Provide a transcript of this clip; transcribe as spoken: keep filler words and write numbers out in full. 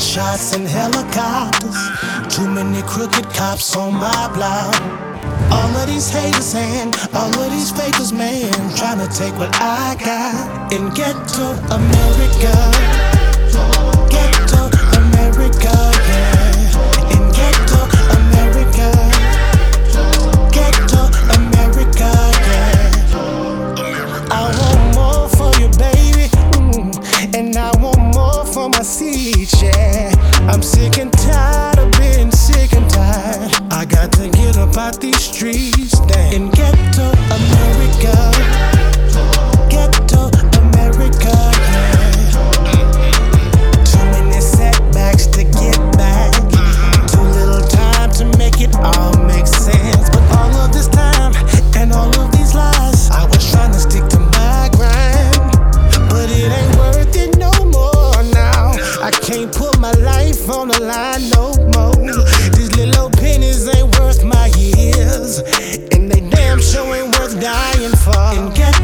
Gunshots and helicopters. Too many crooked cops on my block. All of these haters and all of these fakers, man, trying to take what I got. In ghetto America, ghetto America, yeah. In ghetto America, ghetto America, yeah. I want more for you, baby, mm, and I want more for my seeds, yeah. I'm sick and tired of being sick and tired. I got to get up out these streets, damn. In ghetto America, ghetto America, yeah. Too many setbacks to get back. Too little time to make it all make sense. But all of this time and all of these lies, I was trying to stick to my grind, but it ain't worth it no more now. I can't put my life on the line no more. These little pennies ain't worth my years, and they damn sure ain't worth dying for. And get